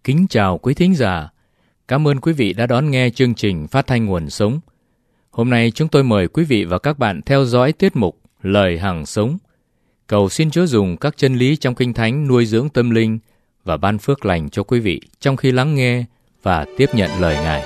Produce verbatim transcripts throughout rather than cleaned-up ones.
Kính chào quý thính giả. Cảm ơn quý vị đã đón nghe chương trình Phát thanh Nguồn Sống. Hôm nay chúng tôi mời quý vị và các bạn theo dõi tiết mục Lời Hằng Sống. Cầu xin Chúa dùng các chân lý trong Kinh Thánh nuôi dưỡng tâm linh và ban phước lành cho quý vị trong khi lắng nghe và tiếp nhận lời Ngài.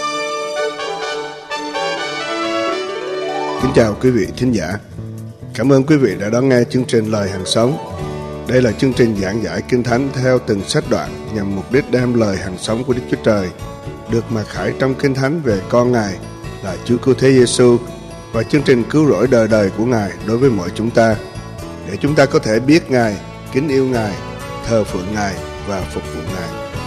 Kính chào quý vị thính giả. Cảm ơn quý vị đã đón nghe chương trình Lời Hằng Sống. Đây là chương trình giảng giải Kinh Thánh theo từng sách đoạn nhằm mục đích đem lời hằng sống của Đức Chúa Trời được mặc khải trong Kinh Thánh về con Ngài là Chúa Cứu Thế Giêsu và chương trình cứu rỗi đời đời của Ngài đối với mọi chúng ta, để chúng ta có thể biết Ngài, kính yêu Ngài, thờ phượng Ngài và phục vụ Ngài.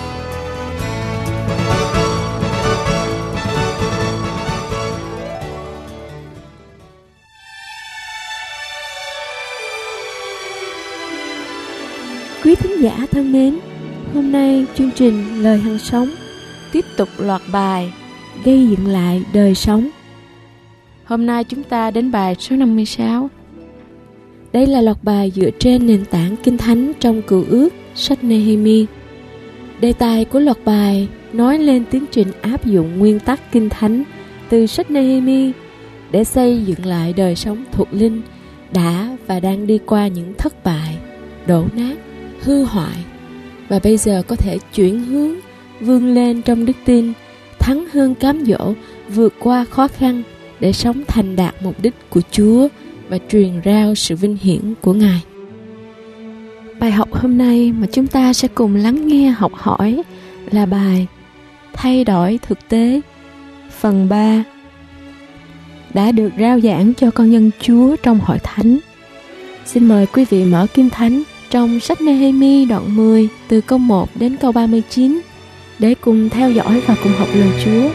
Quý thính giả thân mến, hôm nay chương trình Lời Hằng Sống tiếp tục loạt bài Gây dựng lại đời sống. Hôm nay chúng ta đến bài số năm mươi sáu. Đây là loạt bài dựa trên nền tảng Kinh Thánh trong Cựu Ước, sách Nehemi. Đề tài của loạt bài nói lên tiến trình áp dụng nguyên tắc Kinh Thánh từ sách Nehemi để xây dựng lại đời sống thuộc linh đã và đang đi qua những thất bại, đổ nát, hư hoại, và bây giờ có thể chuyển hướng, vươn lên trong đức tin, thắng hơn cám dỗ, vượt qua khó khăn để sống thành đạt mục đích của Chúa và truyền rao sự vinh hiển của Ngài. Bài học hôm nay mà chúng ta sẽ cùng lắng nghe học hỏi là bài Thay đổi thực tế, phần ba, đã được rao giảng cho con dân Chúa trong hội thánh. Xin mời quý vị mở Kinh Thánh trong sách Nehemi đoạn mười từ câu một đến câu ba mươi chín để cùng theo dõi và cùng học lời Chúa.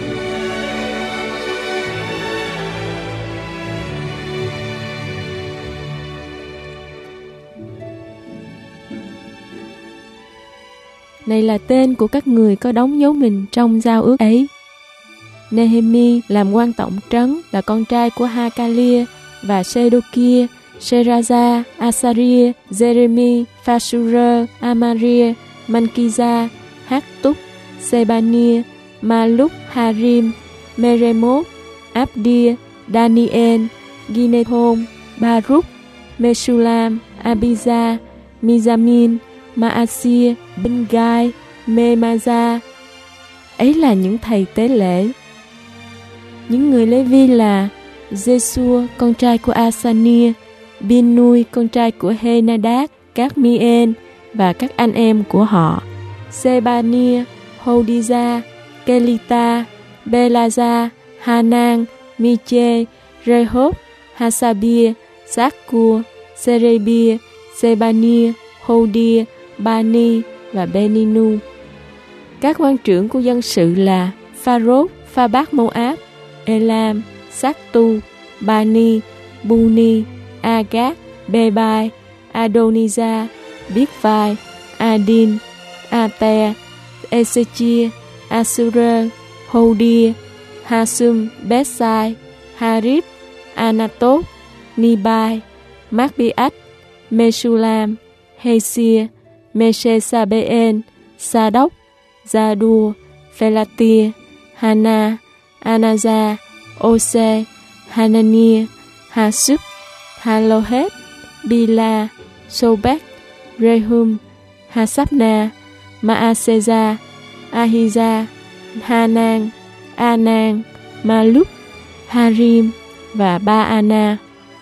Này là tên của các người có đóng dấu mình trong giao ước ấy. Nehemi làm quan tổng trấn, là con trai của Hakalia và Sê-đô-kia, Sê-ra-gia, A-sa-ria, Giê-rê-mi, Pha-su-rơ, A-ma-ria, Man-ki-da, Hát-túc, Sê-ba-nia, Ma-lúc, Ha-rim, Mê-rê-mốt, Áp-đia, Da-ni-ên, Ghi-nê-thôn, Ba-rúc, Mê-su-lam, A-bi-da, Mi-da-min, Ma-a-sia, Binh-gai, Mê-ma-da. Ấy là những thầy tế lễ. Những người Lê-vi là Giê-xua, con trai của A-sa-nia, Bin-nui, con trai của Hê-na-đát, các Mi-ên và các anh em của họ, Sê-ba-nia, Hô-đi-da, Kê-li-ta, Bê-la-da, Ha-nan, Mi-chê, Rê-hốp, Ha-sa-bia, Sát-cua, Sê-rê-bia, Sê-ba-nia, Hô-đia, Ba-ni và Bê-ni-nu. Các quan trưởng của dân sự là Pha-rốt, Pha-bát-mô-áp, Ê-lam, Sát-tu, Ba-ni, Bu-ni, A-gát, Bê-bai, A-đô-ni-da, Biết-vai, A-đin, A-te, Ê-sê-chia, A-su-rơ, Hô-đia, Ha-sum, Bét-sai, Ha-rít, A-na-tốt, Ni-bai, Mác-bi-ách, Mê-su-lam, Hê-sia, Mê-sê-sa-bê-ên, Sa-đốc, Gia-đua, Phê-la-tia, Ha-na, A-na-da, Ô-sê, Ha-na-nia, Ha-súp, Ha-lô-hét, Bi-la, Sô-bách, Rê-hum, Ha-sáp-na, Ma-a-sê-da, A-hi-da, Ha-nan, A-nan, Ma-lúc, Ha-rim và Ba-a-na.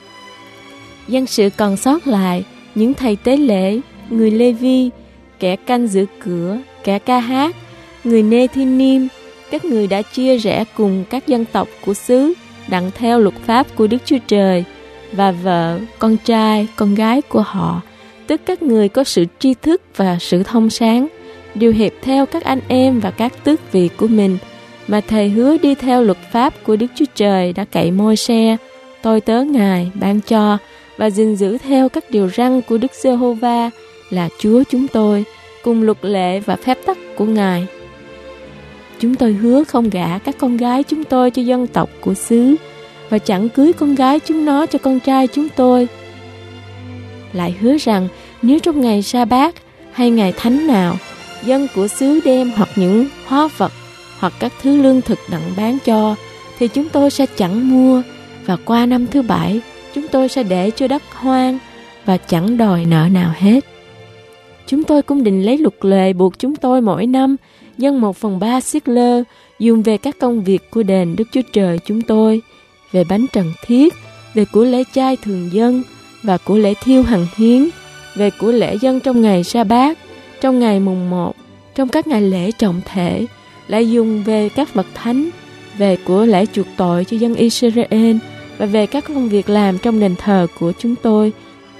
Dân sự còn sót lại những thầy tế lễ, người Lê-vi, kẻ canh giữ cửa, kẻ ca hát, người Nê-thi-nim, các người đã chia rẽ cùng các dân tộc của xứ đặng theo luật pháp của Đức Chúa Trời, và vợ, con trai, con gái của họ, tức các người có sự tri thức và sự thông sáng, đều hiệp theo các anh em và các tước vị của mình, mà thầy hứa đi theo luật pháp của Đức Chúa Trời đã cậy Môi-se, tôi tớ Ngài ban cho, và gìn giữ theo các điều răn của Đức Giê-hô-va là Chúa chúng tôi, cùng luật lệ và phép tắc của Ngài. Chúng tôi hứa không gả các con gái chúng tôi cho dân tộc của xứ, và chẳng cưới con gái chúng nó cho con trai chúng tôi. Lại hứa rằng nếu trong ngày sa bát hay ngày thánh nào, dân của xứ đem hoặc những hóa vật hoặc các thứ lương thực đặng bán cho, thì chúng tôi sẽ chẳng mua, và qua năm thứ bảy chúng tôi sẽ để cho đất hoang và chẳng đòi nợ nào hết. Chúng tôi cũng định lấy luật lệ buộc chúng tôi mỗi năm dâng một phần ba siết lơ dùng về các công việc của đền Đức Chúa Trời chúng tôi, về bánh trần thiết, về của lễ chay thường dân và của lễ thiêu hằng hiến, về của lễ dân trong ngày sa bát, trong ngày mùng một, trong các ngày lễ trọng thể, lại dùng về các vật thánh, về của lễ chuộc tội cho dân Israel và về các công việc làm trong đền thờ của chúng tôi.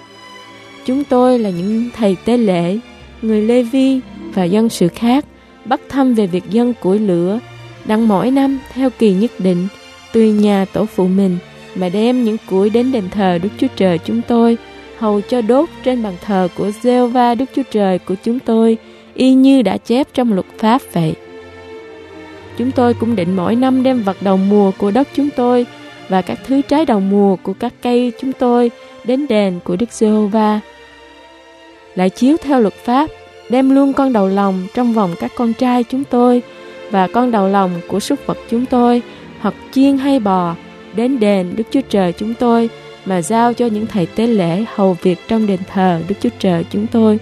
Chúng tôi là những thầy tế lễ, người Lê Vi và dân sự khác bắt thăm về việc dâng củi lửa, đặng mỗi năm theo kỳ nhất định, tùy nhà tổ phụ mình mà đem những củi đến đền thờ Đức Chúa Trời chúng tôi, hầu cho đốt trên bàn thờ của Giê-hô-va Đức Chúa Trời của chúng tôi, y như đã chép trong luật pháp vậy. Chúng tôi cũng định mỗi năm đem vật đầu mùa của đất chúng tôi và các thứ trái đầu mùa của các cây chúng tôi đến đền của Đức Giê-hô-va. Lại chiếu theo luật pháp, đem luôn con đầu lòng trong vòng các con trai chúng tôi và con đầu lòng của súc vật chúng tôi, hoặc chiên hay bò, đến đền Đức Chúa Trời chúng tôi, mà giao cho những thầy tế lễ hầu việc trong đền thờ Đức Chúa Trời chúng tôi.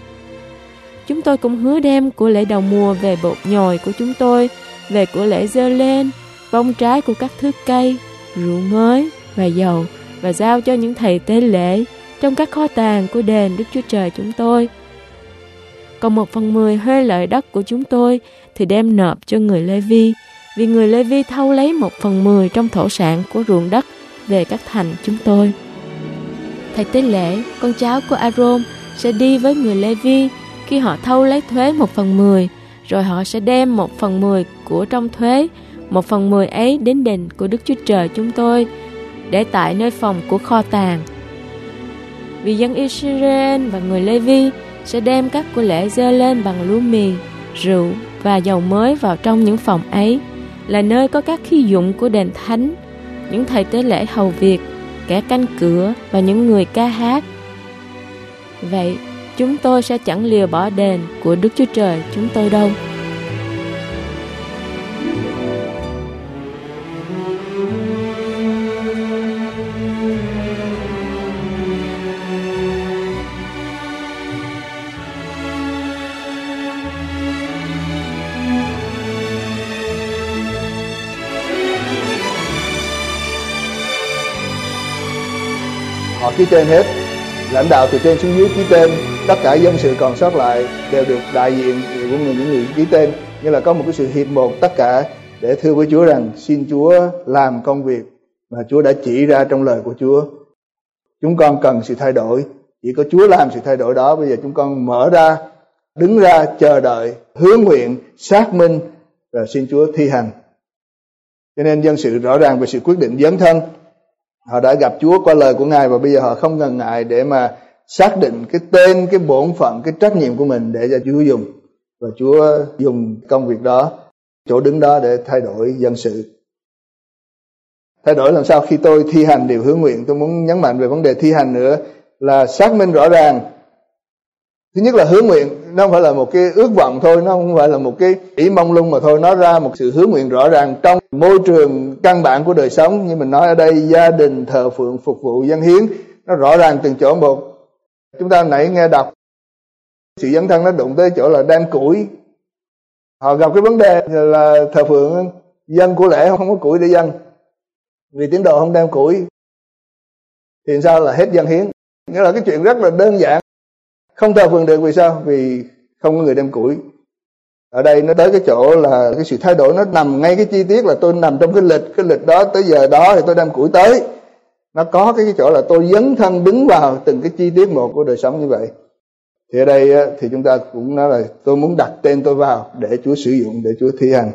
Chúng tôi cũng hứa đem của lễ đầu mùa về bột nhồi của chúng tôi, về của lễ dơ lên, bông trái của các thứ cây, rượu mới và dầu, và giao cho những thầy tế lễ trong các kho tàng của đền Đức Chúa Trời chúng tôi. Còn một phần mười hơi lợi đất của chúng tôi thì đem nộp cho người Lê Vi, vì người Lê Vi thâu lấy một phần mười trong thổ sản của ruộng đất về các thành chúng tôi. Thầy tế lễ, con cháu của A-rôn, sẽ đi với người Lê Vi khi họ thâu lấy thuế một phần mười, rồi họ sẽ đem một phần mười của trong thuế, một phần mười ấy đến đền của Đức Chúa Trời chúng tôi, để tại nơi phòng của kho tàng. Vì dân Israel và người Lê Vi sẽ đem các của lễ dơ lên bằng lúa mì, rượu và dầu mới vào trong những phòng ấy, là nơi có các khí dụng của đền thánh, những thầy tế lễ hầu việc, kẻ canh cửa và những người ca hát. Vậy, chúng tôi sẽ chẳng lìa bỏ đền của Đức Chúa Trời chúng tôi đâu. Họ ký tên hết, lãnh đạo từ trên xuống dưới ký tên, tất cả dân sự còn sót lại đều được đại diện của người những người ký tên, như là có một cái sự hiệp một tất cả để thưa với Chúa rằng xin Chúa làm công việc mà Chúa đã chỉ ra trong lời của Chúa. Chúng con cần sự thay đổi, chỉ có Chúa làm sự thay đổi đó. Bây giờ chúng con mở ra, đứng ra chờ đợi, hướng nguyện, xác minh và xin Chúa thi hành. Cho nên dân sự rõ ràng về sự quyết định dấn thân. Họ đã gặp Chúa qua lời của Ngài và bây giờ họ không ngần ngại để mà xác định cái tên, cái bổn phận, cái trách nhiệm của mình để cho Chúa dùng. Và Chúa dùng công việc đó, chỗ đứng đó để thay đổi dân sự. Thay đổi làm sao? Khi tôi thi hành điều hướng nguyện, tôi muốn nhấn mạnh về vấn đề thi hành nữa là xác minh rõ ràng. Thứ nhất là hướng nguyện, nó không phải là một cái ước vọng thôi, nó không phải là một cái ý mong lung mà thôi, nó ra một sự hướng nguyện rõ ràng trong môi trường căn bản của đời sống. Như mình nói ở đây, gia đình, thờ phượng, phục vụ, dâng hiến, nó rõ ràng từng chỗ một. Chúng ta nãy nghe đọc, sự dấn thân nó đụng tới chỗ là đem củi. Họ gặp cái vấn đề là thờ phượng, dân của lễ không có củi để dâng, vì tín đồ không đem củi, thì sao là hết dâng hiến. Nghĩa là cái chuyện rất là đơn giản. Không thờ phượng được vì sao? Vì không có người đem củi. Ở đây nó tới cái chỗ là cái sự thay đổi nó nằm ngay cái chi tiết là tôi nằm trong cái lịch, cái lịch đó tới giờ đó thì tôi đem củi tới. Nó có cái, cái chỗ là tôi dấn thân đứng vào từng cái chi tiết một của đời sống như vậy. Thì ở đây thì chúng ta cũng nói là tôi muốn đặt tên tôi vào để Chúa sử dụng, để Chúa thi hành.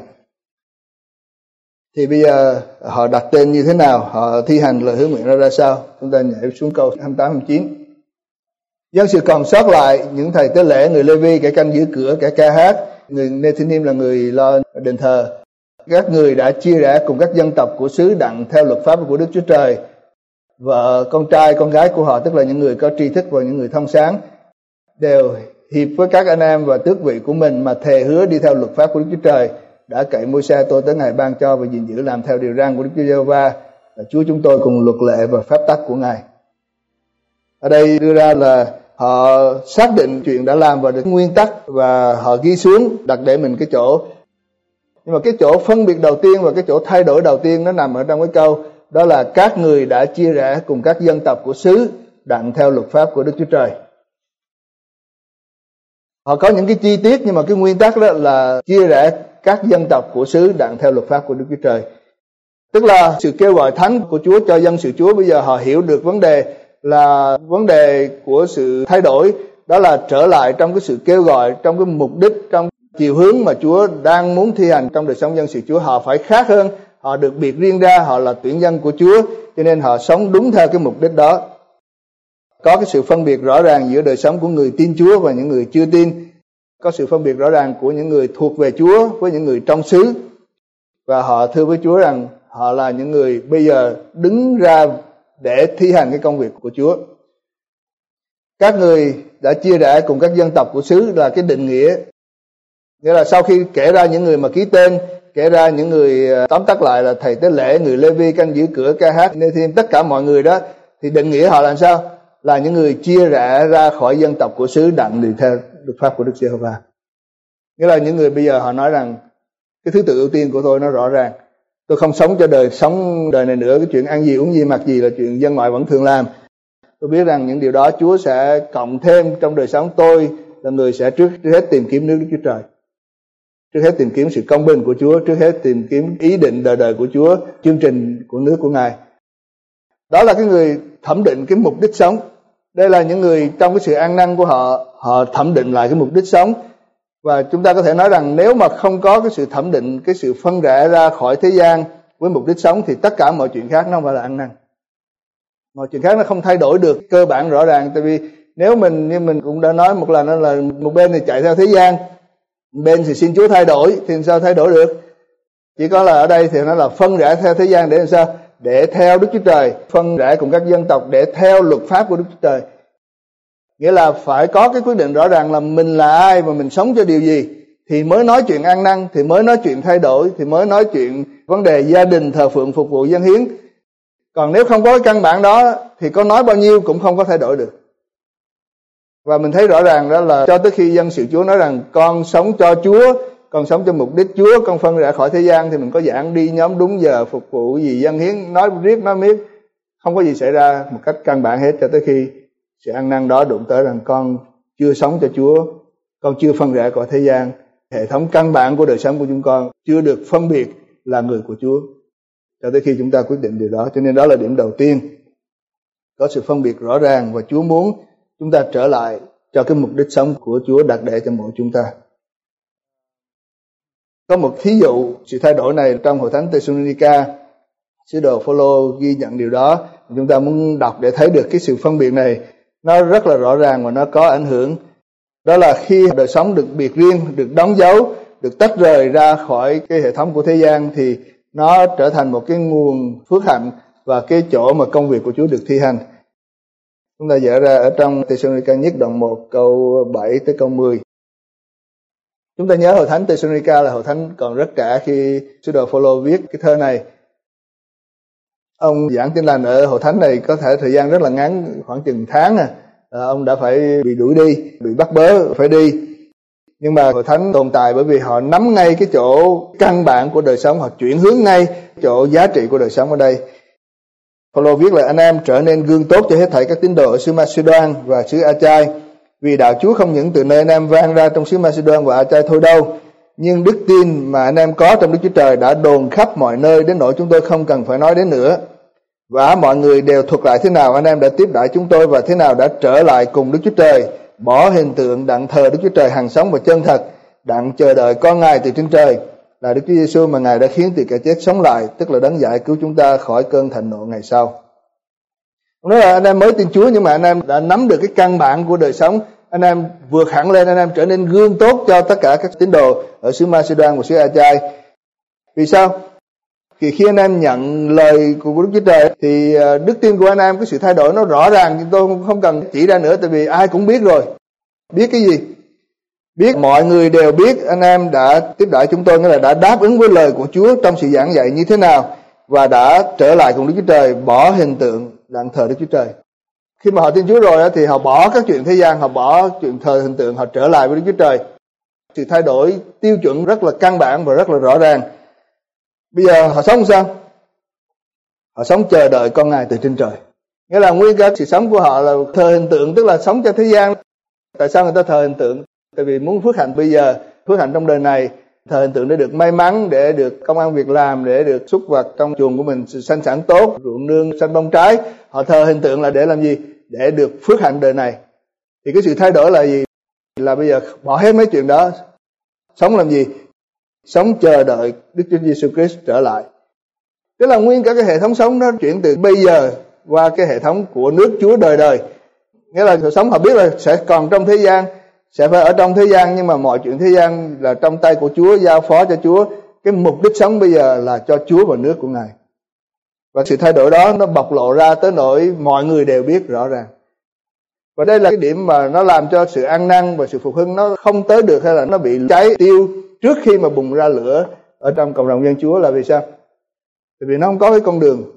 Thì bây giờ họ đặt tên như thế nào, họ thi hành lời hứa nguyện ra ra sao? Chúng ta nhảy xuống câu hai mươi tám hai mươi chín. Dân sự còn sót lại, những thầy tế lễ, người Lê Vi, kẻ canh giữ cửa, kẻ ca hát, người Nethinim là người lo đền thờ. Các người đã chia rẽ cùng các dân tộc của xứ đặng theo luật pháp của Đức Chúa Trời. Vợ, con trai, con gái của họ, tức là những người có tri thức và những người thông sáng, đều hiệp với các anh em và tước vị của mình mà thề hứa đi theo luật pháp của Đức Chúa Trời, đã cậy Môi-se tôi tới ngày ban cho và gìn giữ làm theo điều răn của Đức Chúa Giê-hô-va là Chúa chúng tôi cùng luật lệ và phép tắc của Ngài. Ở đây đưa ra là họ xác định chuyện đã làm và được nguyên tắc và họ ghi xuống đặt để mình cái chỗ. Nhưng mà cái chỗ phân biệt đầu tiên và cái chỗ thay đổi đầu tiên nó nằm ở trong cái câu đó là các người đã chia rẽ cùng các dân tộc của xứ đặng theo luật pháp của Đức Chúa Trời. Họ có những cái chi tiết nhưng mà cái nguyên tắc đó là chia rẽ các dân tộc của xứ đặng theo luật pháp của Đức Chúa Trời. Tức là sự kêu gọi thánh của Chúa cho dân sự Chúa, bây giờ họ hiểu được vấn đề là vấn đề của sự thay đổi, đó là trở lại trong cái sự kêu gọi, trong cái mục đích, trong chiều hướng mà Chúa đang muốn thi hành trong đời sống dân sự Chúa. Họ phải khác hơn, họ được biệt riêng ra, họ là tuyển dân của Chúa, cho nên họ sống đúng theo cái mục đích đó. Có cái sự phân biệt rõ ràng giữa đời sống của người tin Chúa và những người chưa tin. Có sự phân biệt rõ ràng của những người thuộc về Chúa với những người trong xứ. Và họ thưa với Chúa rằng họ là những người bây giờ đứng ra để thi hành cái công việc của Chúa. Các người đã chia rẽ cùng các dân tộc của xứ là cái định nghĩa. Nghĩa là sau khi kể ra những người mà ký tên, kể ra những người tóm tắt lại là thầy tế lễ, người Lê-vi, canh giữ cửa, ca hát, nên thêm tất cả mọi người đó, thì định nghĩa họ là sao? Là những người chia rẽ ra khỏi dân tộc của xứ đặng đi theo luật pháp của Đức Giê-hô-va. Nghĩa là những người bây giờ họ nói rằng cái thứ tự ưu tiên của tôi nó rõ ràng. Tôi không sống cho đời sống đời này nữa, cái chuyện ăn gì uống gì mặc gì là chuyện dân ngoại vẫn thường làm. Tôi biết rằng những điều đó Chúa sẽ cộng thêm trong đời sống tôi, là người sẽ trước, trước hết tìm kiếm nước Đức Chúa Trời. Trước hết tìm kiếm sự công bình của Chúa, trước hết tìm kiếm ý định đời đời của Chúa, chương trình của nước của Ngài. Đó là cái người thẩm định cái mục đích sống. Đây là những người trong cái sự ăn năn của họ, họ thẩm định lại cái mục đích sống. Và chúng ta có thể nói rằng nếu mà không có cái sự thẩm định, cái sự phân rẽ ra khỏi thế gian với mục đích sống thì tất cả mọi chuyện khác nó không phải là ăn năn. Mọi chuyện khác nó không thay đổi được cơ bản rõ ràng. Tại vì nếu mình, như mình cũng đã nói một lần, đó là một bên thì chạy theo thế gian, một bên thì xin Chúa thay đổi, thì sao thay đổi được? Chỉ có là ở đây thì nó là phân rẽ theo thế gian để làm sao? Để theo Đức Chúa Trời, phân rẽ cùng các dân tộc để theo luật pháp của Đức Chúa Trời. Nghĩa là phải có cái quyết định rõ ràng là mình là ai và mình sống cho điều gì, thì mới nói chuyện ăn năn, thì mới nói chuyện thay đổi, thì mới nói chuyện vấn đề gia đình, thờ phượng, phục vụ, dâng hiến. Còn nếu không có cái căn bản đó thì có nói bao nhiêu cũng không có thay đổi được. Và mình thấy rõ ràng đó là cho tới khi dân sự Chúa nói rằng con sống cho Chúa, con sống cho mục đích Chúa, con phân rẽ khỏi thế gian, thì mình có giảng đi nhóm đúng giờ, phục vụ gì, dâng hiến, nói riết nói miết, không có gì xảy ra một cách căn bản hết, cho tới khi sự ăn năn đó đụng tới rằng con chưa sống cho Chúa, con chưa phân rẽ khỏi thế gian, hệ thống căn bản của đời sống của chúng con chưa được phân biệt là người của Chúa, cho tới khi chúng ta quyết định điều đó. Cho nên đó là điểm đầu tiên, có sự phân biệt rõ ràng, và Chúa muốn chúng ta trở lại cho cái mục đích sống của Chúa đặt để cho mỗi chúng ta. Có một thí dụ sự thay đổi này trong hội thánh Thessalonica, sứ đồ Phôlô ghi nhận điều đó. Chúng ta muốn đọc để thấy được cái sự phân biệt này nó rất là rõ ràng và nó có ảnh hưởng. Đó là khi đời sống được biệt riêng, được đóng dấu, được tách rời ra khỏi cái hệ thống của thế gian, thì nó trở thành một cái nguồn phước hạnh và cái chỗ mà công việc của Chúa được thi hành. Chúng ta dở ra ở trong Thessalonica nhất đoạn một câu bảy tới câu mười. Chúng ta nhớ hội thánh Thessalonica là hội thánh còn rất trẻ khi sứ đồ Phôlô viết cái thơ này. Ông giảng tin lành ở hội thánh này có thể thời gian rất là ngắn, khoảng chừng tháng à. Ông đã phải bị đuổi đi, bị bắt bớ phải đi. Nhưng mà hội thánh tồn tại bởi vì họ nắm ngay cái chỗ căn bản của đời sống, họ chuyển hướng ngay chỗ giá trị của đời sống ở đây. Phôlô viết là anh em trở nên gương tốt cho hết thảy các tín đồ ở xứ Macedoan và xứ Achai, vì đạo Chúa không những từ nơi anh em vang ra trong xứ Macedoan và Achai thôi đâu, nhưng đức tin mà anh em có trong Đức Chúa Trời đã đồn khắp mọi nơi đến nỗi chúng tôi không cần phải nói đến nữa. Và mọi người đều thuật lại thế nào anh em đã tiếp đãi chúng tôi và thế nào đã trở lại cùng Đức Chúa Trời, bỏ hình tượng đặng thờ Đức Chúa Trời hằng sống và chân thật, đặng chờ đợi con Ngài từ trên trời, là Đức Chúa Giêsu mà Ngài đã khiến từ kẻ chết sống lại, tức là đấng giải cứu chúng ta khỏi cơn thịnh nộ ngày sau. Nói là anh em mới tin Chúa nhưng mà anh em đã nắm được cái căn bản của đời sống, anh em vượt hẳn lên, anh em trở nên gương tốt cho tất cả các tín đồ ở xứ Macedoan và xứ Achai. Vì sao? Thì khi anh em nhận lời của Đức Chúa Trời thì đức tin của anh em, cái sự thay đổi nó rõ ràng, tôi không cần chỉ ra nữa, tại vì ai cũng biết rồi. Biết cái gì? Biết mọi người đều biết anh em đã tiếp đãi chúng tôi, nghĩa là đã đáp ứng với lời của Chúa trong sự giảng dạy như thế nào, và đã trở lại cùng Đức Chúa Trời, bỏ hình tượng đặng thờ Đức Chúa Trời. Khi mà họ tin Chúa rồi thì họ bỏ các chuyện thế gian, họ bỏ chuyện thờ hình tượng, họ trở lại với Đức Chúa Trời. Sự thay đổi tiêu chuẩn rất là căn bản và rất là rõ ràng. Bây giờ họ sống sao? Họ sống chờ đợi con Ngài từ trên trời. Nghĩa là nguyên cả sự sống của họ là thờ hình tượng, tức là sống cho thế gian. Tại sao người ta thờ hình tượng? Tại vì muốn phước hạnh bây giờ, phước hạnh trong đời này, thờ hình tượng để được may mắn, để được công ăn việc làm, để được súc vật trong chuồng của mình sự sanh sản tốt, ruộng nương xanh bông trái. Họ thờ hình tượng là để làm gì? Để được phước hạnh đời này. Thì cái sự thay đổi là gì? Là bây giờ bỏ hết mấy chuyện đó. Sống làm gì? Sống chờ đợi Đức Chúa Giêsu Christ trở lại. Tức là nguyên cả cái hệ thống sống nó chuyển từ bây giờ qua cái hệ thống của nước Chúa đời đời. Nghĩa là cuộc sống họ biết là sẽ còn trong thế gian, sẽ phải ở trong thế gian, nhưng mà mọi chuyện thế gian là trong tay của Chúa, giao phó cho Chúa. Cái mục đích sống bây giờ là cho Chúa và nước của Ngài. Và sự thay đổi đó nó bộc lộ ra tới nỗi mọi người đều biết rõ ràng. Và đây là cái điểm mà nó làm cho sự ăn năn và sự phục hưng nó không tới được, hay là nó bị cháy tiêu trước khi mà bùng ra lửa ở trong cộng đồng dân Chúa. Là vì sao? Tại vì nó không có cái con đường.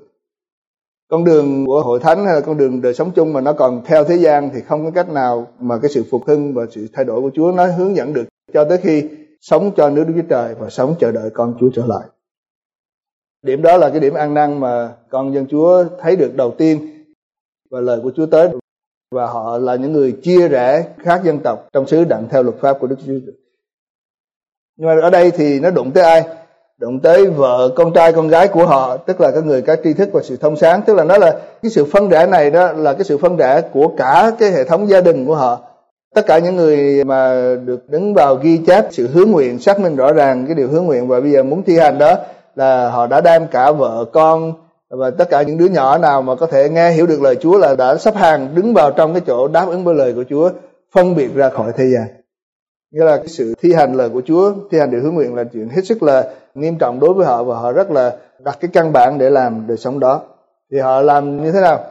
Con đường của hội thánh hay là con đường đời sống chung mà nó còn theo thế gian thì không có cách nào mà cái sự phục hưng và sự thay đổi của Chúa nó hướng dẫn được cho tới khi sống cho nước Đức Chúa Trời và sống chờ đợi con Chúa trở lại. Điểm đó là cái điểm ăn năn mà con dân Chúa thấy được đầu tiên, và lời của Chúa tới, và họ là những người chia rẽ khác dân tộc trong xứ đặng theo luật pháp của Đức Chúa Trời. Nhưng mà ở đây thì nó đụng tới ai? Đụng tới vợ, con trai, con gái của họ, tức là các người có tri thức và sự thông sáng. Tức là nó là cái sự phân rẽ này đó là cái sự phân rẽ của cả cái hệ thống gia đình của họ. Tất cả những người mà được đứng vào ghi chép sự hứa nguyện, xác minh rõ ràng cái điều hứa nguyện và bây giờ muốn thi hành đó, là họ đã đem cả vợ con và tất cả những đứa nhỏ nào mà có thể nghe hiểu được lời Chúa là đã sắp hàng đứng vào trong cái chỗ đáp ứng với lời của Chúa, phân biệt ra khỏi thế gian. Nghĩa là cái sự thi hành lời của Chúa, thi hành điều hứa nguyện là chuyện hết sức là nghiêm trọng đối với họ, và họ rất là đặt cái căn bản để làm đời sống đó. Thì họ làm như thế nào?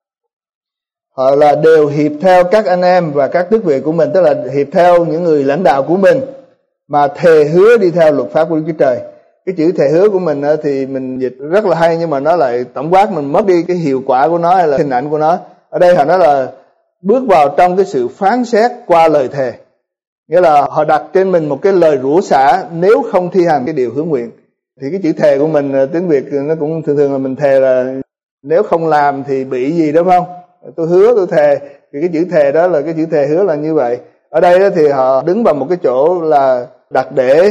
Họ là đều hiệp theo các anh em và các tước vị của mình, tức là hiệp theo những người lãnh đạo của mình mà thề hứa đi theo luật pháp của Đức Chúa Trời. Cái chữ thề hứa của mình thì mình dịch rất là hay, nhưng mà nó lại tổng quát mình mất đi cái hiệu quả của nó hay là hình ảnh của nó. Ở đây họ nói là bước vào trong cái sự phán xét qua lời thề. Nghĩa là họ đặt trên mình một cái lời rủa xả nếu không thi hành cái điều hứa nguyện. Thì cái chữ thề của mình tiếng Việt nó cũng thường thường là mình thề là nếu không làm thì bị gì, đúng không? Tôi hứa, tôi thề. Thì cái chữ thề đó là cái chữ thề hứa là như vậy. Ở đây thì họ đứng vào một cái chỗ là đặt để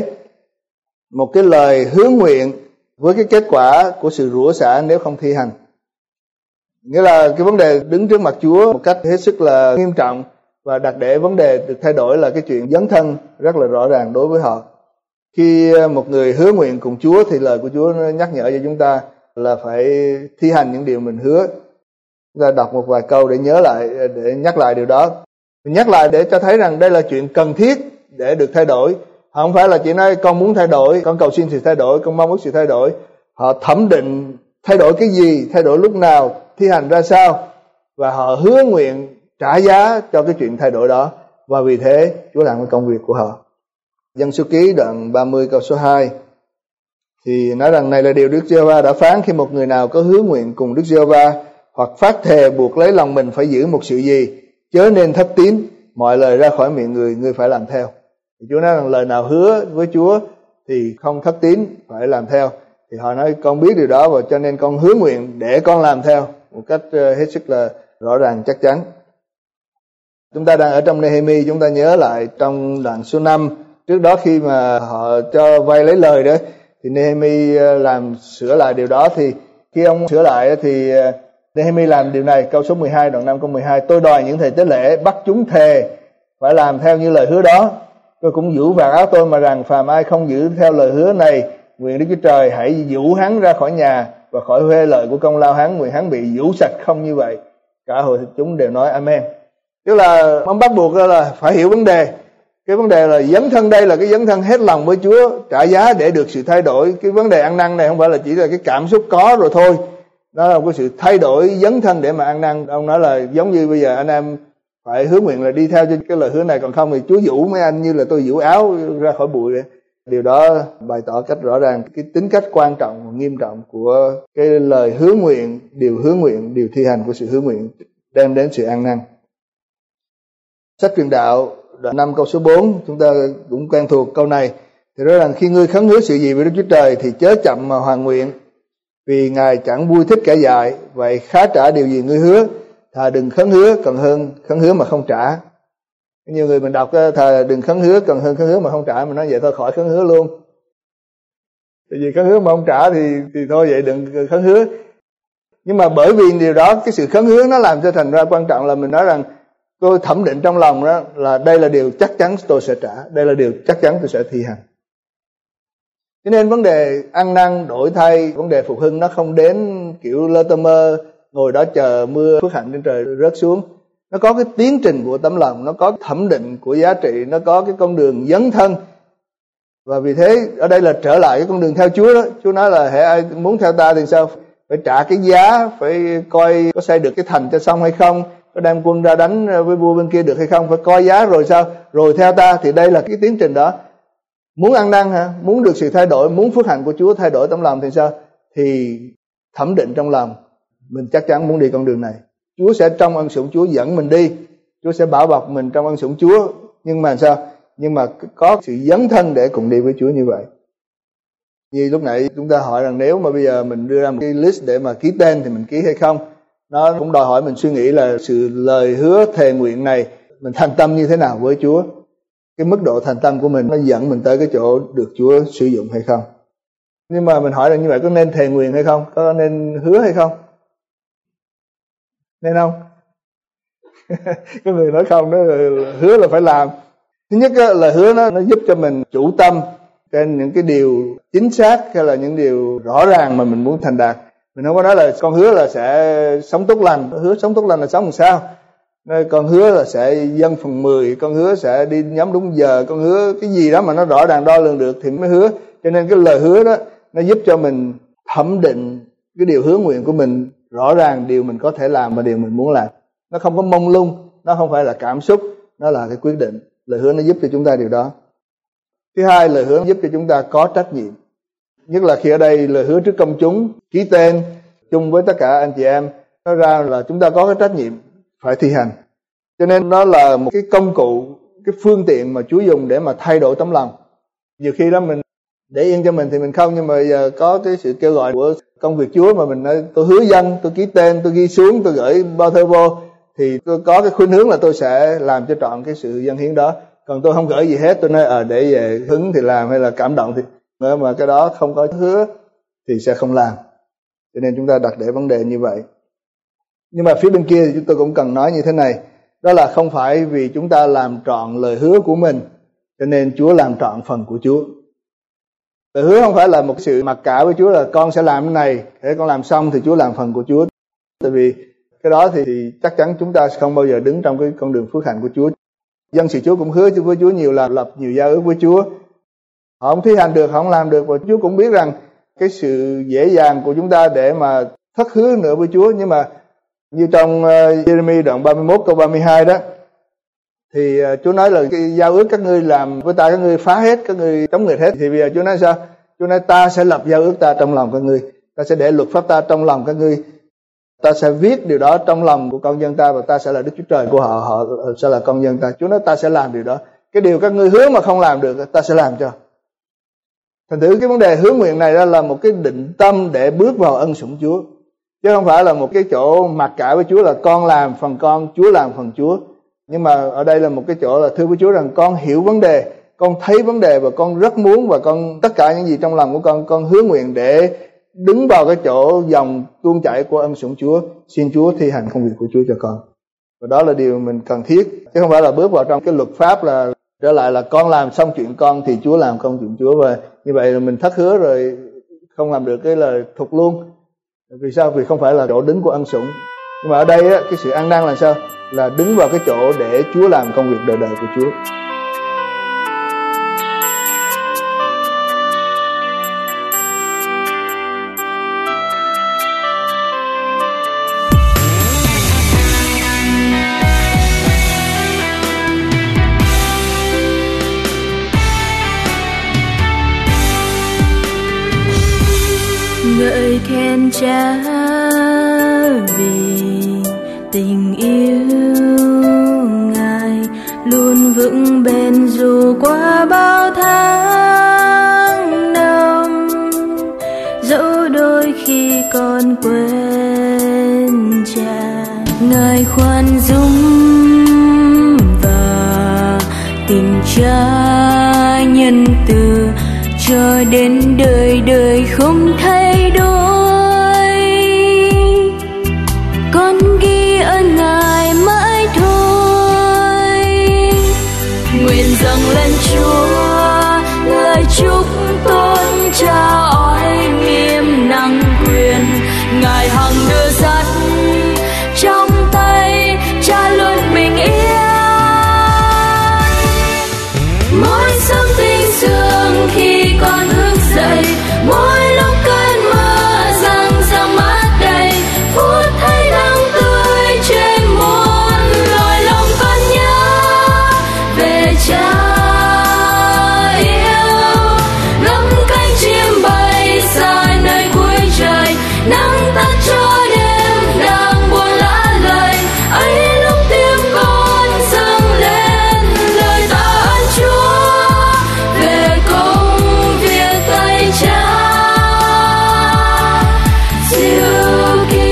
một cái lời hứa nguyện với cái kết quả của sự rủa xả nếu không thi hành. Nghĩa là cái vấn đề đứng trước mặt Chúa một cách hết sức là nghiêm trọng, và đặt để vấn đề được thay đổi là cái chuyện dấn thân rất là rõ ràng đối với họ. Khi một người hứa nguyện cùng Chúa thì lời của Chúa nhắc nhở cho chúng ta là phải thi hành những điều mình hứa. Chúng ta đọc một vài câu để nhớ lại, để nhắc lại điều đó. Mình nhắc lại để cho thấy rằng đây là chuyện cần thiết để được thay đổi. Không phải là chỉ nói con muốn thay đổi, con cầu xin sự thay đổi, con mong ước sự thay đổi. Họ thẩm định thay đổi cái gì, thay đổi lúc nào, thi hành ra sao, và họ hứa nguyện trả giá cho cái chuyện thay đổi đó, và vì thế Chúa làm cái công việc của họ. Dân Số Ký đoạn ba mươi câu số hai thì nói rằng này là điều Đức Giê-hô-va đã phán: khi một người nào có hứa nguyện cùng Đức Giê-hô-va hoặc phát thề buộc lấy lòng mình phải giữ một sự gì, chớ nên thất tín, mọi lời ra khỏi miệng người, người phải làm theo. Thì Chúa nói rằng lời nào hứa với Chúa thì không thất tín, phải làm theo. Thì họ nói con biết điều đó và cho nên con hứa nguyện để con làm theo một cách hết sức là rõ ràng chắc chắn. Chúng ta đang ở trong Nehemi, chúng ta nhớ lại trong đoạn số năm, trước đó khi mà họ cho vay lấy lời đó, thì Nehemi làm sửa lại điều đó. Thì khi ông sửa lại thì Nehemi làm điều này, câu số mười hai, đoạn năm câu mười hai: tôi đòi những thầy tế lễ bắt chúng thề phải làm theo như lời hứa đó. Tôi cũng giữ vạt áo tôi mà rằng phàm ai không giữ theo lời hứa này, nguyện Đức Chúa Trời hãy dụ hắn ra khỏi nhà và khỏi huê lợi của công lao hắn, nguyện hắn bị dụ sạch không như vậy. Cả hội chúng đều nói amen. Tức là ông bắt buộc là phải hiểu vấn đề. Cái vấn đề là dấn thân, đây là cái dấn thân hết lòng với Chúa, trả giá để được sự thay đổi. Cái vấn đề ăn năn này không phải là chỉ là cái cảm xúc có rồi thôi. Đó là một cái sự thay đổi, dấn thân để mà ăn năn. Ông nói là giống như bây giờ anh em phải hứa nguyện là đi theo cho cái lời hứa này, còn không thì Chúa giũ mấy anh như là tôi giũ áo ra khỏi bụi vậy. Điều đó bày tỏ cách rõ ràng cái tính cách quan trọng và nghiêm trọng của cái lời hứa nguyện, điều hứa nguyện, điều thi hành của sự hứa nguyện đem đến sự an năn. Sách Truyền Đạo đoạn năm câu số bốn, chúng ta cũng quen thuộc câu này, thì nói rằng khi ngươi khấn hứa sự gì với Đức Chúa Trời thì chớ chậm mà hoàn nguyện, vì Ngài chẳng vui thích kẻ dại, vậy khá trả điều gì ngươi hứa, thà đừng khấn hứa còn hơn khấn hứa mà không trả. Nhiều người mình đọc thà đừng khấn hứa còn hơn khấn hứa mà không trả, mình nói vậy thôi khỏi khấn hứa luôn. Tại vì khấn hứa mà không trả thì thì thôi vậy đừng khấn hứa. Nhưng mà bởi vì điều đó, cái sự khấn hứa nó làm cho thành ra quan trọng là mình nói rằng tôi thẩm định trong lòng đó là đây là điều chắc chắn tôi sẽ trả, đây là điều chắc chắn tôi sẽ thi hành. Cho nên vấn đề ăn năn đổi thay, vấn đề phục hưng nó không đến kiểu lơ tơ mơ ngồi đó chờ mưa phước hạnh trên trời rớt xuống. Nó có cái tiến trình của tấm lòng, nó có thẩm định của giá trị, nó có cái con đường dấn thân. Và vì thế ở đây là trở lại cái con đường theo Chúa đó. Chúa nói là hễ ai muốn theo ta thì sao? Phải trả cái giá, phải coi có xây được cái thành cho xong hay không, có đem quân ra đánh với vua bên kia được hay không, phải coi giá rồi sao? Rồi theo ta. Thì đây là cái tiến trình đó. Muốn ăn năn hả? Muốn được sự thay đổi, muốn phước hạnh của Chúa thay đổi tấm lòng thì sao? Thì thẩm định trong lòng, mình chắc chắn muốn đi con đường này. Chúa sẽ trong ân sủng Chúa dẫn mình đi, Chúa sẽ bảo bọc mình trong ân sủng Chúa. Nhưng mà sao? Nhưng mà có sự dấn thân để cùng đi với Chúa như vậy. Như lúc nãy chúng ta hỏi rằng nếu mà bây giờ mình đưa ra một cái list để mà ký tên thì mình ký hay không? Nó cũng đòi hỏi mình suy nghĩ là sự lời hứa thề nguyện này mình thành tâm như thế nào với Chúa. Cái mức độ thành tâm của mình nó dẫn mình tới cái chỗ được Chúa sử dụng hay không. Nhưng mà mình hỏi là như vậy có nên thề nguyện hay không? Có nên hứa hay không? Nên không? Có người nói không, nó hứa là phải làm. Thứ nhất là hứa nó, nó giúp cho mình chủ tâm trên những cái điều chính xác hay là những điều rõ ràng mà mình muốn thành đạt. Mình không có nói là con hứa là sẽ sống tốt lành, hứa sống tốt lành là sống làm sao? Con hứa là sẽ dâng phần mười, con hứa sẽ đi nhóm đúng giờ, con hứa cái gì đó mà nó rõ ràng đo lường được thì mới hứa. Cho nên cái lời hứa đó nó giúp cho mình thẩm định cái điều hứa nguyện của mình, rõ ràng điều mình có thể làm và điều mình muốn làm. Nó không có mông lung, nó không phải là cảm xúc, nó là cái quyết định. Lời hứa nó giúp cho chúng ta điều đó. Thứ hai, lời hứa giúp cho chúng ta có trách nhiệm. Nhất là khi ở đây lời hứa trước công chúng, ký tên chung với tất cả anh chị em, nói ra là chúng ta có cái trách nhiệm phải thi hành. Cho nên nó là một cái công cụ, cái phương tiện mà Chúa dùng để mà thay đổi tấm lòng. Nhiều khi đó mình để yên cho mình thì mình không, nhưng mà giờ có cái sự kêu gọi của công việc Chúa mà mình nói tôi hứa dân, tôi ký tên, tôi ghi xuống, tôi gửi bao thơ vô, thì tôi có cái khuynh hướng là tôi sẽ làm cho trọn cái sự dâng hiến đó. Còn tôi không gửi gì hết, tôi nói ờ à, để về hứng thì làm, hay là cảm động thì mà cái đó không có hứa thì sẽ không làm. Cho nên chúng ta đặt để vấn đề như vậy. Nhưng mà phía bên kia thì chúng tôi cũng cần nói như thế này, đó là không phải vì chúng ta làm trọn lời hứa của mình cho nên Chúa làm trọn phần của Chúa. Lời hứa không phải là một sự mặc cả với Chúa là con sẽ làm cái này, để con làm xong thì Chúa làm phần của Chúa. Tại vì cái đó thì, thì chắc chắn chúng ta sẽ không bao giờ đứng trong cái con đường phước hạnh của Chúa. Dân sự Chúa cũng hứa với Chúa nhiều là lập nhiều giao ước với Chúa. Họ không thi hành được, họ không làm được, và Chúa cũng biết rằng cái sự dễ dàng của chúng ta để mà thất hứa nữa với Chúa. Nhưng mà như trong uh, Giê-rê-mi đoạn ba mươi mốt câu ba mươi hai đó, thì uh, Chúa nói là cái giao ước các ngươi làm với ta, các ngươi phá hết, các ngươi chống nghịch hết. Thì bây giờ Chúa nói sao? Chúa nói ta sẽ lập giao ước ta trong lòng các ngươi, ta sẽ để luật pháp ta trong lòng các ngươi, ta sẽ viết điều đó trong lòng của con dân ta, và ta sẽ là Đức Chúa Trời của họ, họ sẽ là con dân ta. Chúa nói ta sẽ làm điều đó. Cái điều các ngươi hứa mà không làm được, ta sẽ làm cho. Thành thử cái vấn đề hứa nguyện này là một cái định tâm để bước vào ân sủng Chúa, chứ không phải là một cái chỗ mặc cả với Chúa là con làm phần con, Chúa làm phần Chúa. Nhưng mà ở đây là một cái chỗ là thưa với Chúa rằng con hiểu vấn đề, con thấy vấn đề và con rất muốn, và con tất cả những gì trong lòng của con, con hứa nguyện để đứng vào cái chỗ dòng tuôn chảy của ân sủng Chúa. Xin Chúa thi hành công việc của Chúa cho con. Và đó là điều mình cần thiết, chứ không phải là bước vào trong cái luật pháp là trở lại là con làm xong chuyện con thì Chúa làm công chuyện Chúa, và như vậy là mình thất hứa rồi không làm được cái lời thục luôn. Vì sao? Vì không phải là chỗ đứng của ân sủng. Nhưng mà ở đây á, cái sự ăn năn là sao? Là đứng vào cái chỗ để Chúa làm công việc đời đời của Chúa. Tôi khen Cha vì tình yêu Ngài luôn vững bền dù qua bao tháng năm, dẫu đôi khi con quên Cha. Ngài khoan dung và tình Cha nhân từ cho đến đời đời không thay đổi. Con ghi ơn Ngài mãi thôi. Nguyện dâng lên Chúa lời chúc tôn Cha oai nghiêm năng quyền. Ngài hằng đưa dắt trong tay Cha luôn bình yên. Mỗi sớm tinh sương khi con thức dậy, mỗi lúc cơn mưa giăng giăng mát đầy, phút thấy nắng tươi trên muôn loài, lòng con nhớ về Cha yêu. Ngắm cánh chim bay xa nơi cuối trời, nắng tắt cho đêm đang buồn lá lời, ấy lúc tim con dâng lên lời tạ ơn Chúa về công việc tay Cha diệu kỳ.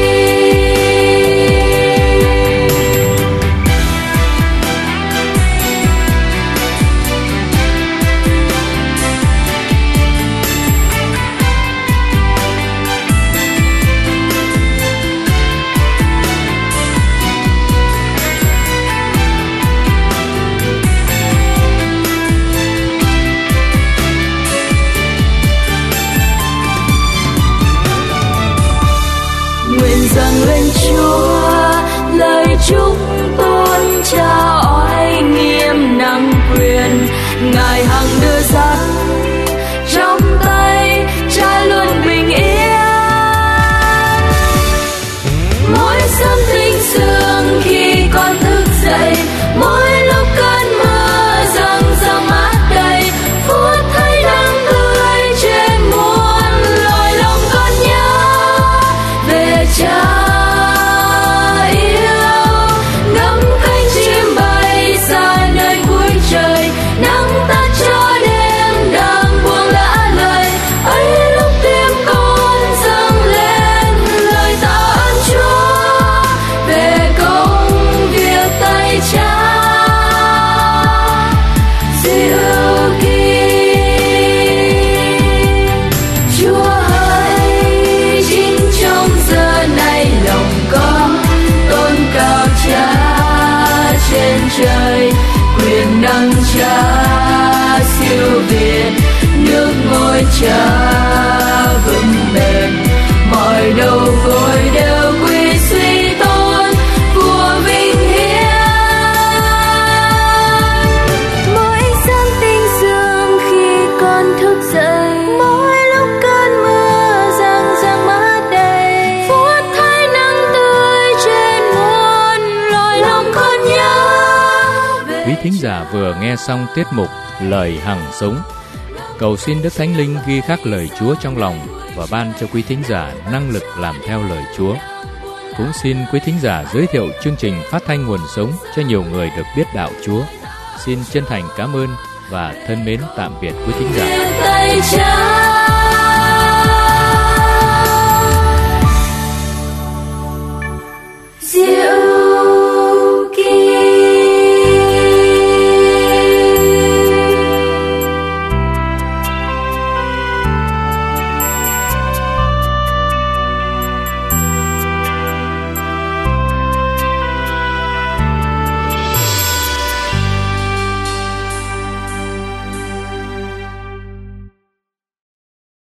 Nguyện dâng lên Chúa lời chúc tôn Cha oai nghiêm năng quyền. Ngài hằng đưa dắt trong tay Cha luôn bình yên. Mỗi sớm tinh sương khi con thức dậy, mỗi lúc cơn mưa giăng giăng mát đầy, phút thấy nắng tươi trên muôn loài, lòng con nhớ về Cha yêu. Ngắm cánh chim bay xa nơi cuối trời, nắng tắt cho đêm đang buông lã lời, ấy lúc tim con dâng lên lời tạ ơn Chúa về công việc tay Cha diệu kỳ. Chúa hỡi, chính trong giờ này lòng con tôn cao Cha trên trời. Quyền năng Cha siêu việt, nước ngôi Cha vững bền, mọi đầu gối đều quy suy tôn vua vinh hiển. Mỗi sáng tinh sương khi con thức dậy, mỗi lúc cơn mưa giăng giăng mát đầy, phút thấy nắng tươi trên muôn loài, lòng con nhớ về Quý thính giả vừa nghe xong tiết mục Lời Hằng Sống. Cầu xin Đức Thánh Linh ghi khắc lời Chúa trong lòng và ban cho quý thính giả năng lực làm theo lời Chúa. Cũng xin quý thính giả giới thiệu chương trình phát thanh Nguồn Sống cho nhiều người được biết đạo Chúa. Xin chân thành cảm ơn và thân mến tạm biệt quý thính giả. tay Cha